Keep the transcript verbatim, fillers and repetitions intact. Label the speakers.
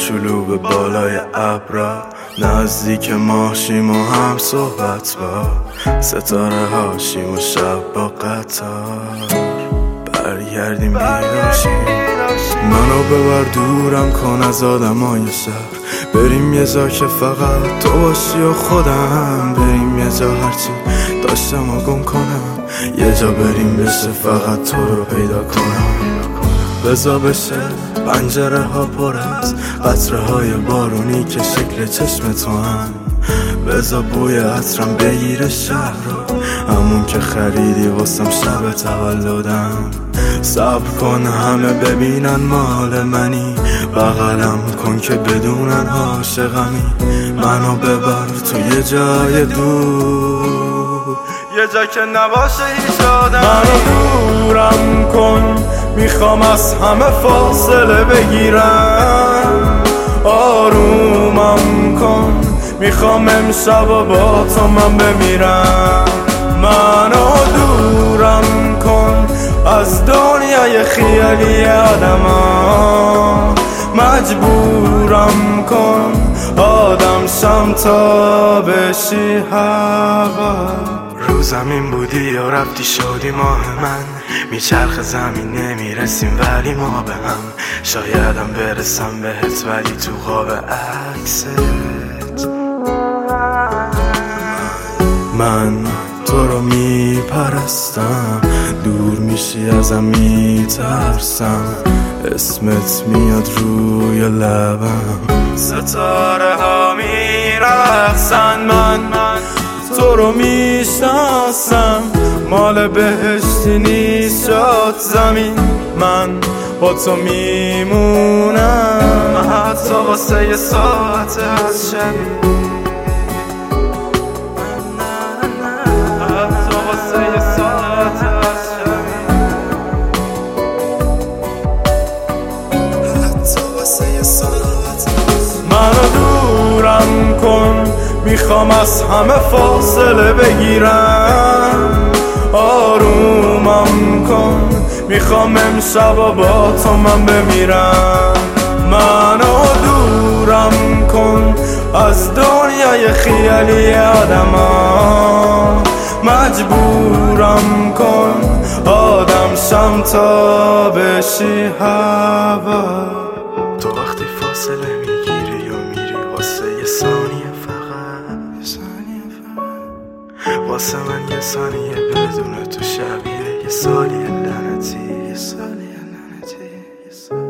Speaker 1: کوچولو به بالای ابرا، نزدیک ماشیم و هم صحبت با ستاره هاشیم و شب با قطار برگردیم بیداشیم. منو ببر دورم کن از آدمای شهر، بریم یه جا که فقط تو باشی و خودم، بریم یه جا هرچی داشتم و گم کنم، یه جا بریم بشه فقط تو رو پیدا کنم. بزا بشه پنجره ها پر از قطره های بارونی که شکل چشم تو هم، بزا بوی عطرم بگیره شهر رو، همون که خریدی واسم شب تولدم. صبر کن همه ببینن مال منی، بغلم کن که بدونن عاشقمی. منو ببر تو یه جای دور، یه جا که نباشه هیچ آدمی. منو دورم کن میخوام از همه فاصله بگیرم، آرومم کن میخوام امشب و با تو من بمیرم. منو دورم کن از دنیای خیالی آدما، مجبورم کن آدم شم تا بشی هوا. رو زمین بودی یا رفتی شدی ماه من، میچرخ زمین نمیرسیم ولی ما به هم، شایدم برسم بهت ولی تو خواب عکست من تو رو میپرستم، دور میشی ازم میترسم، اسمت میاد روی لبم، ستاره ها میرقصن. من تو رو میشناسم، مال بهشتی نیست شد زمین، من با تو میمونم حتی واسه یه ساعت از شبی. منو دورم کن میخوام از همه فاصله بگیرم، آرومم کن میخوام امشب و با تو من بمیرم. منو دورم کن از دنیای خیالی آدما، مجبورم کن آدم شم تا بشی هوا. تو وقتی فاصله میگیری و میری واسه یه ثانیه فقط، یه ثانیه فقط واسه من یه ثانیه بدون تو شبیه یه سالی لعنتی، یه سالی لعنتی، یه سالی